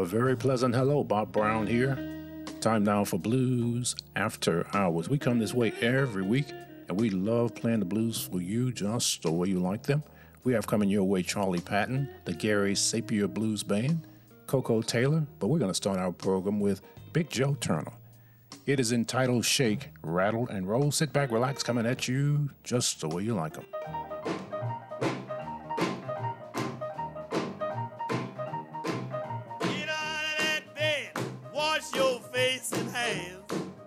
A very pleasant hello, Bob Brown here. Time now for Blues After Hours. We come this way every week, and we love playing the blues for you just the way you like them. We have coming your way Charlie Patton, the Gary Sapir Blues Band, Coco Taylor, but we're going to start our program with Big Joe Turner. It is entitled Shake, Rattle, and Roll. Sit back, relax, coming at you just the way you like them. Get out of that bed, wash your face and hands.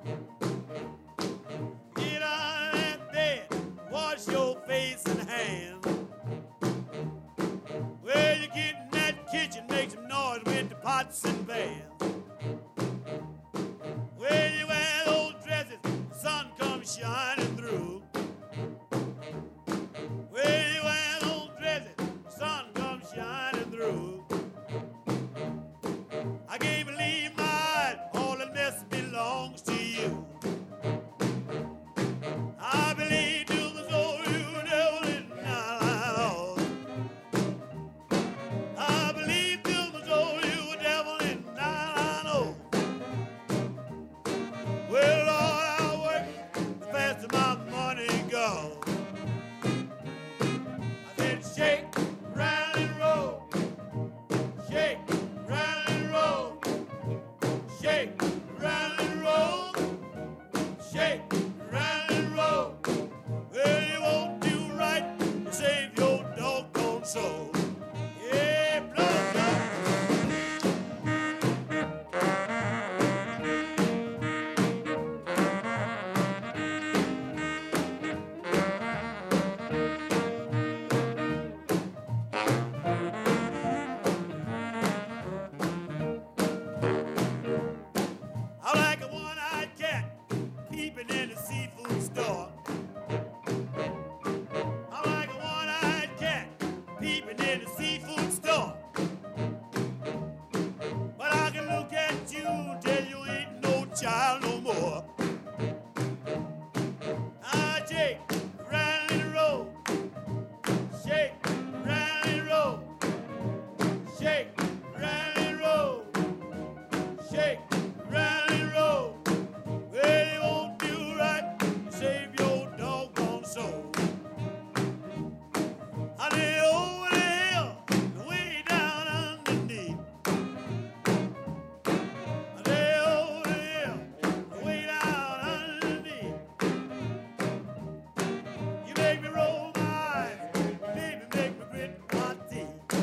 Get out of that bed, wash your face and hands. Well, you get in that kitchen, make some noise with the pots and pans. Well, you wear those dresses, the sun comes shining through. Well, you wear those dresses, the sun comes shining through. I can't believe my eyes, all that mess belongs to you. I believe to my soul you devil is not allowed. I believe to my soul you devil is not allowed. Well, Lord, I work the faster my money goes. I said shake, rattle and roll. Shake, rattle and roll. Shake, rattle and roll. Shake, rattle and roll. Well, you won't do right to save your doggone soul. Yeah, blood, blood. I like a one-eyed cat peeping in the seafood store. I like a one-eyed cat peeping in the seafood store. But I can look at you till you ain't no child no more. I shake, rattle and roll. Shake, rattle and roll. Shake, rattle and roll. Shake, rattle and roll. Well, you won't do right to save your doggone soul. I lay over the hill, way down underneath. I lay over the hill, way down underneath. You make me roll my eyes, baby, make me grit my teeth.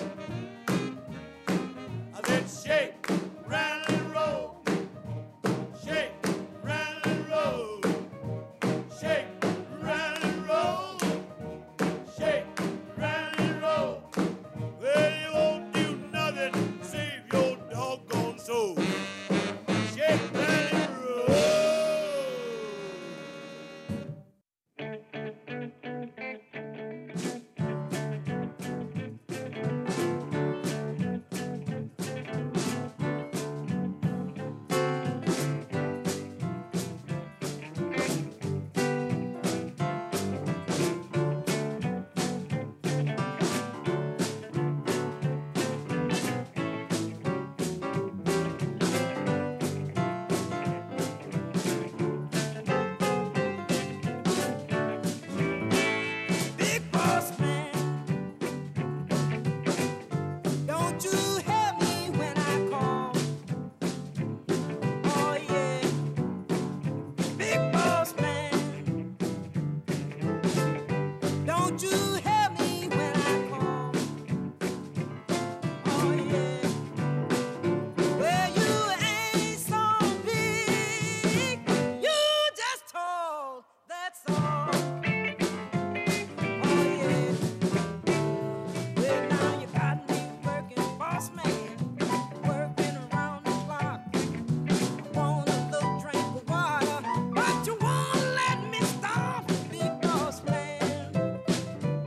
I said shake, rattle and roll. Shake, rattle and roll. Shake, rattle and roll. Shake, rattle and roll. Well, you won't do nothing to save your doggone soul. Shake, rattle and roll. Big boss man, don't you help me when I call. Oh yeah, big boss man, don't you help me when I call. Oh yeah, well you ain't so big, you just tall, that's all. Oh yeah. Well, now you got me working, boss man, working around the clock. I want a little drink of water, but you won't let me stop, big boss man.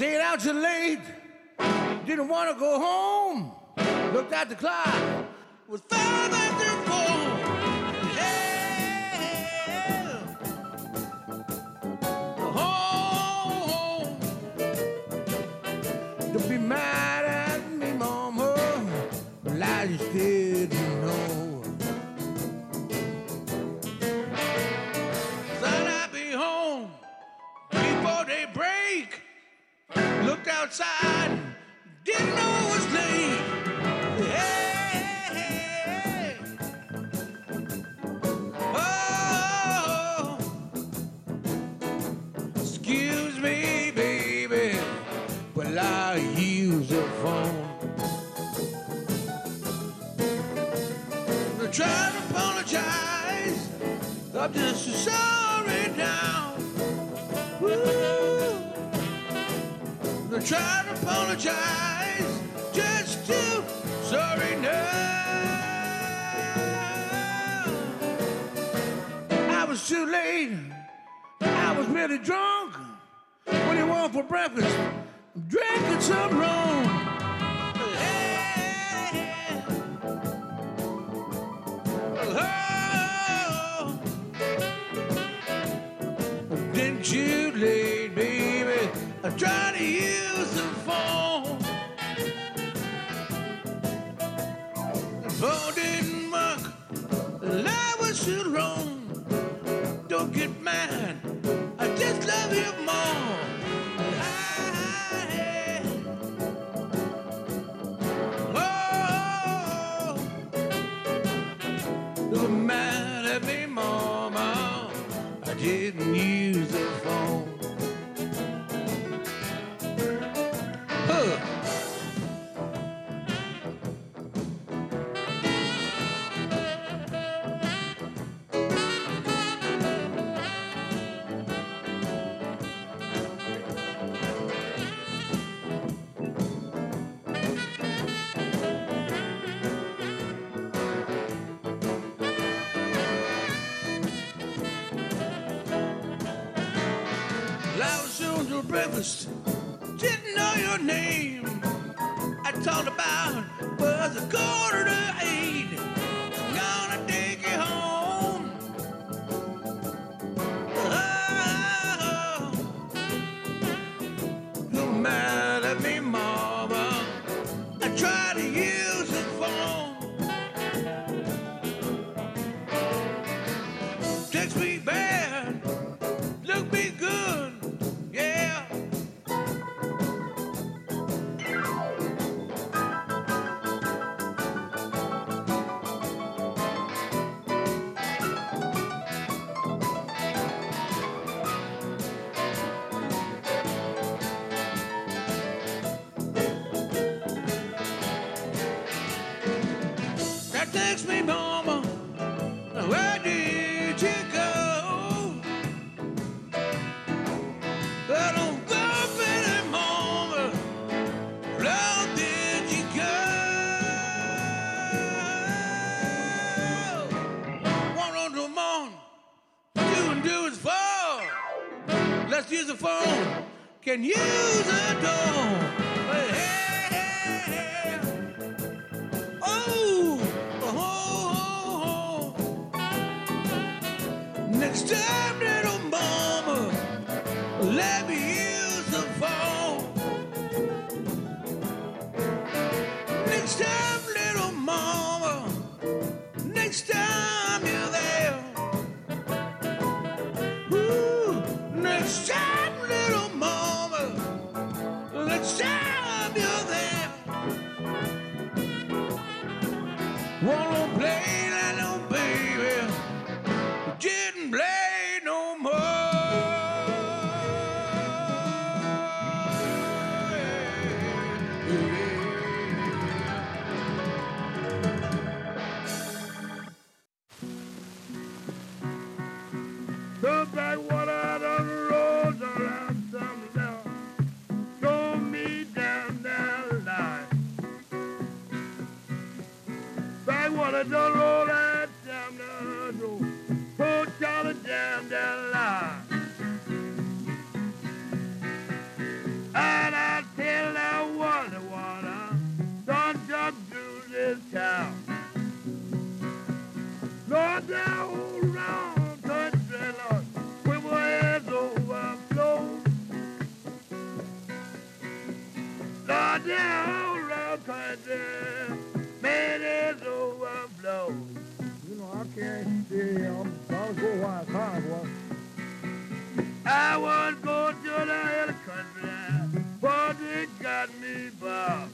Stayed out too late, didn't want to go home. Looked at the clock, it was 5:04. Yeah. Home. Don't be mad at me, mama, but I just didn't know. Thought I'd be home before daybreak. Looked outside, didn't know it was late. Hey, oh, excuse me, baby, but I use the phone. I try to apologize, I'm just so sorry now. Woo. I try to apologize, just too sorry now. I was too late, I was really drunk. What do you want for breakfast? I'm drinking some rum. Hey. Oh. Then too late, baby, I try to use the phone. The phone didn't work, and I was too wrong. Don't get mad, I just love you more. Oh, don't mad at me, mama, I didn't use the phone. Breakfast, didn't know your name. I talked about was 7:45. Gonna take you home. Oh, you're mad at me, mama. I try to use the phone. Text me bad, look me good. Yeah. That takes me, mama. Where did you go? I don't go anymore. Where did you go? One on the morning, two and two is four. Let's use the phone. Can use the door. Hey, hey, hey. Oh, oh, oh, oh. Next time, little mama, let me use the phone. Next time, little mama, next time you're there. Ooh, next time, little mama, next time you're there. Wanna play that little baby, didn't play no more. Look like water on the road around some down. Throw me down that line. Like water don't roll that down the road. Put y'all down that line. And I all around country, man is overflow. You know, I can't stay. I'll go while it's hard, boy. I was going to the hill country, but it got me by.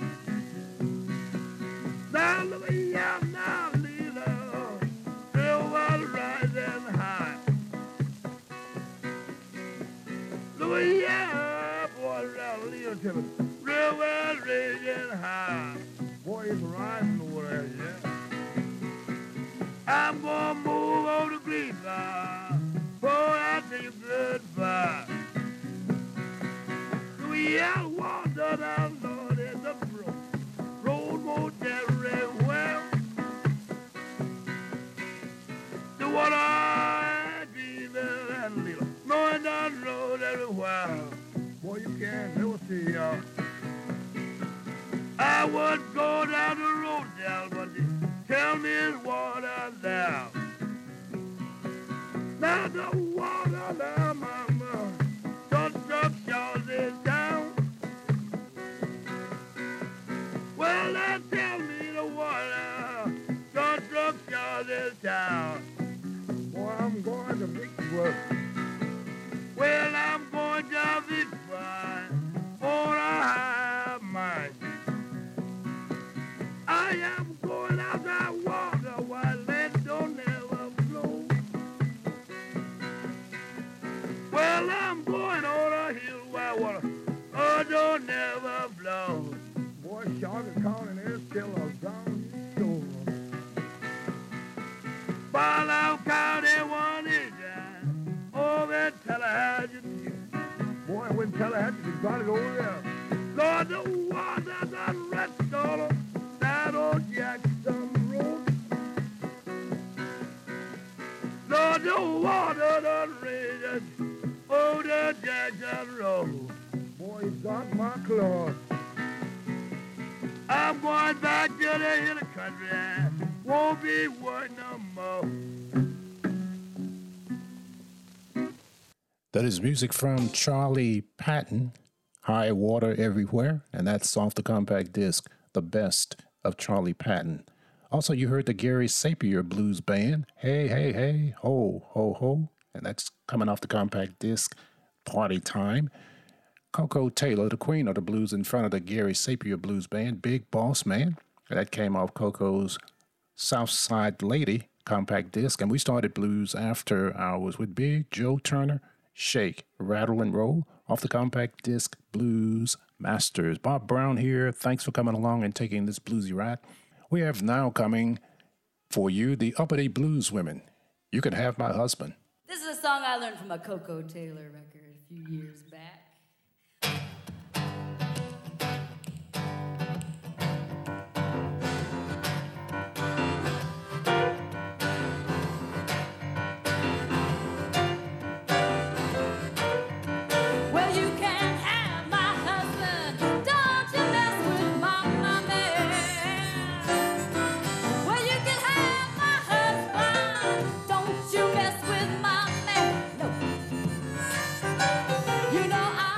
Now look here, now Lila, still was rising high. Look here, boy, now Lila, tell me, real well raging high. Boy, it's rising over there, yeah. I'm gonna move over to Greenville. Boy, I tell you goodbye. We out water down, Lord, in the brook. Road won't very well. The water I dream and little. Knowing that road everywhere. Boy, you can't never see y'all. I would go down the road down, but they tell me it's water down. Now the water down, mama, don't truck y'all is down. Well, they tell me the water, don't truck y'all is down. Boy, I'm going to Vicksburg. Well, I'm going to Vicksburg, for I have mine. I am going out that water while it don't ever flow. Well, I'm going on a hill where water don't ever flow. Boy, Charlotte County is still a down shore. Barlow County one is over in Tallahatchie. Boy, when Tallahatchie got it over there. Lord, the water done rest all of that old Jackson Road. Lord, the water done raged over the Jackson Road. Boy, you got my claws. I'm going back to the hill country. Won't be working no more. That is music from Charlie Patton, High Water Everywhere, and that's off the compact disc, The Best of Charlie Patton. Also, you heard the Gary Sapir Blues Band, Hey, Hey, Hey, Ho, Ho, Ho, and that's coming off the compact disc, Party Time. Coco Taylor, the queen of the blues, in front of the Gary Sapir Blues Band, Big Boss Man. That came off Coco's Southside Lady compact disc, and we started Blues After Hours with Big Joe Turner, Shake, Rattle and Roll, off the compact disc Blues Masters. Bob Brown here. Thanks for coming along and taking this bluesy ride. We have now coming for you the Uppity Blues Women. You Can Have My Husband. This is a song I learned from a Coco Taylor record a few years back. You know I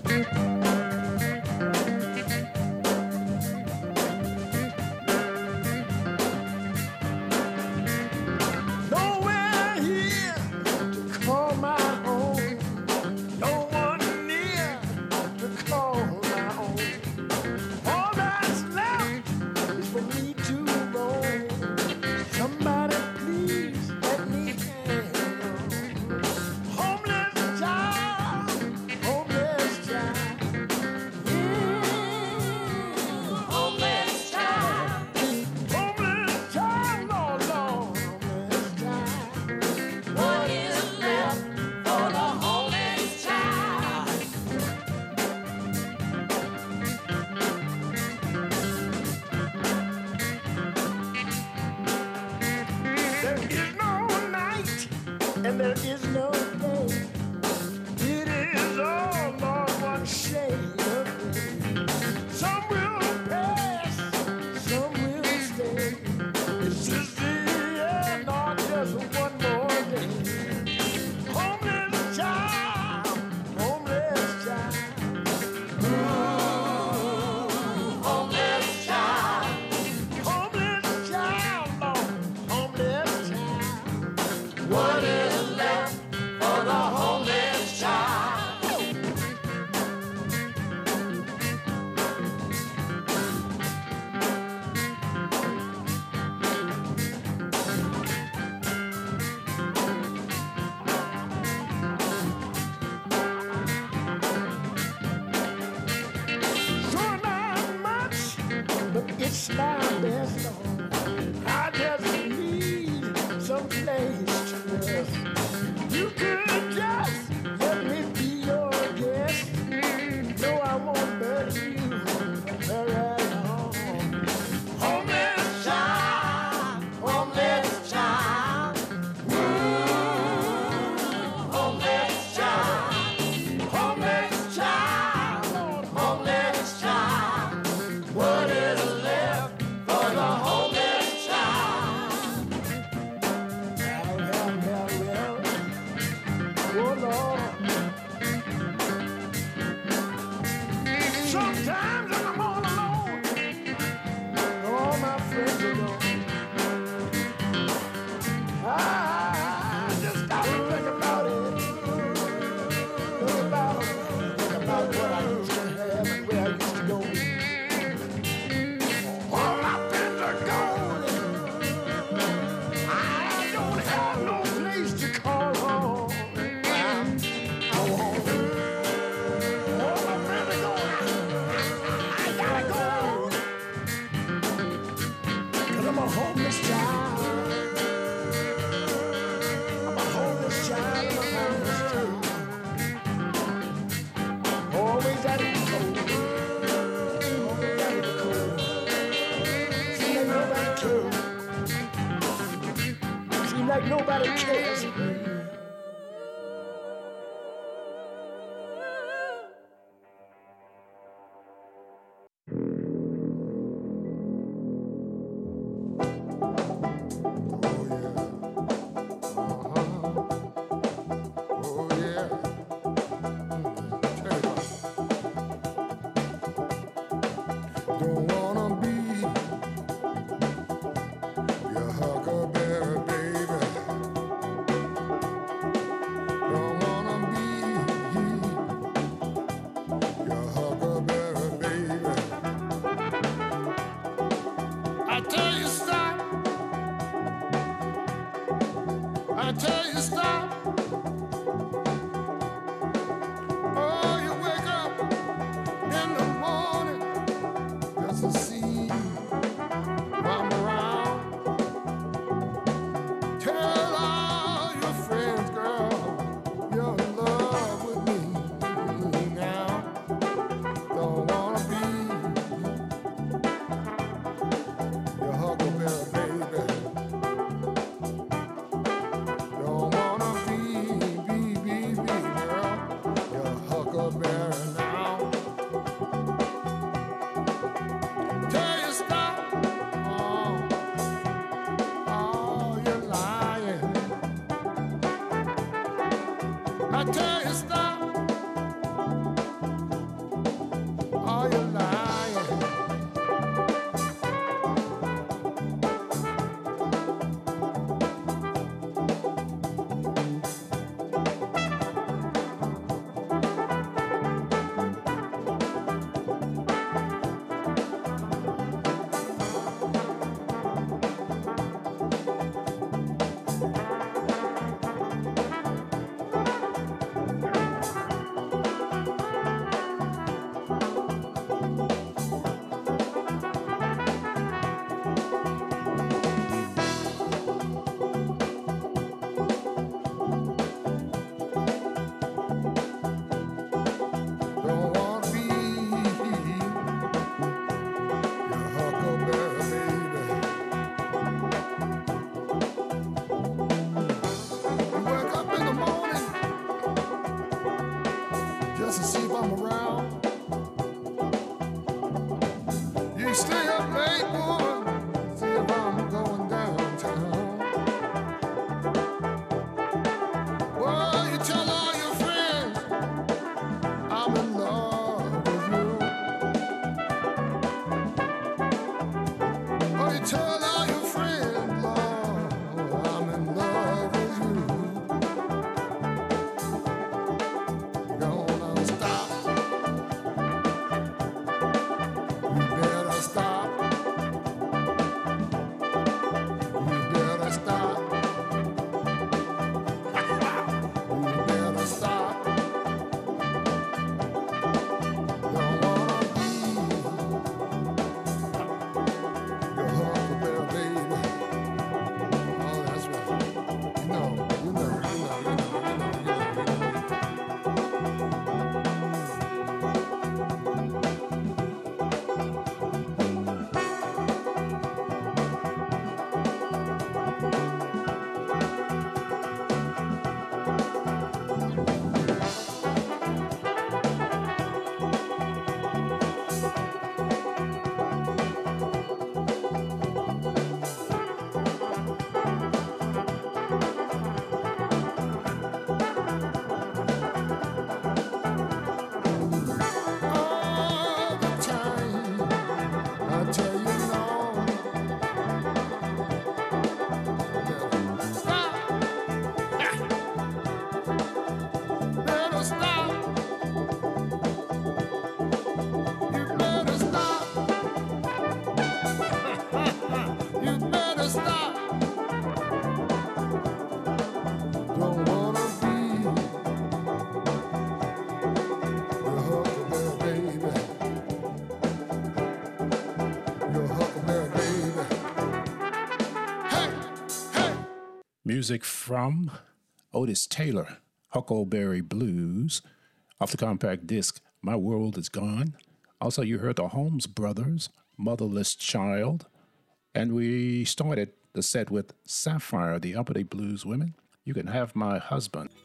Nowhere here to call my own. No one near to call my own. All that's left is for me to roam. Somebody please let me hang. Homeless child, homeless child. Homeless child. Homeless child, Lord, Lord, homeless child. What is left for the homeless child? There is no night and there is no day. It is all, Lord, one shade of gray. Some will pass, some will stay. It's just the end, not just one more day. Homeless child, homeless child. Homeless child, homeless child, Lord, homeless child. What is left for the homeless child? Sure not much, but it's my best, Lord. I just need some place to rest. You could just let me be your guest. No, I won't bury you very long. Homeless child, homeless child. Homeless child, homeless child, Lord, homeless child. What is left for the homeless child? Well. Oh, Lord. Sometimes when I'm all alone, all my friends are gone. I just stop and think about it. Think about what I used to have and where I used to go. All my friends are gone. I don't have no place to call home. I won't. All my friends are gone. I gotta go. 'Cause I'm a homeless child. I'm a homeless child. I'm a homeless child. Always at the cold. Always at the cold. Seems like nobody cares. Seems like nobody cares. Oh yeah. Don't wanna be your huckleberry baby. Don't wanna be your huckleberry baby. I tell you stop. I tell you stop. Oh, you wake up in the morning just to see I'm around. Tell all your friends, girl, you're in love with me now. Don't wanna be your huckleberry baby. Don't wanna be girl, your huckleberry now. Tell you stop. Oh, you're lying. I tell you stop. just to see if I'm around. You stay up late, boy, see if I'm going downtown. Well, you tell all your friends I'm in love with you. Oh, you tell all your friends, Lord, I'm in love with you. Gonna stop. You better stop. You better stop. You better stop. Don't wanna be your huckleberry baby. Oh, that's right. You know. All the time, I tell you no. Better stop. Better stop. You better stop. You better stop. Don't wanna be your huckleberry baby. Your huckleberry baby. Hey, hey. Music from Otis Taylor, Huckleberry Blues, off the compact disc My World Is Gone. Also, you heard the Holmes Brothers, Motherless Child. And we started the set with Sapphire, the Uppity Blues Women. You Can Have My Husband.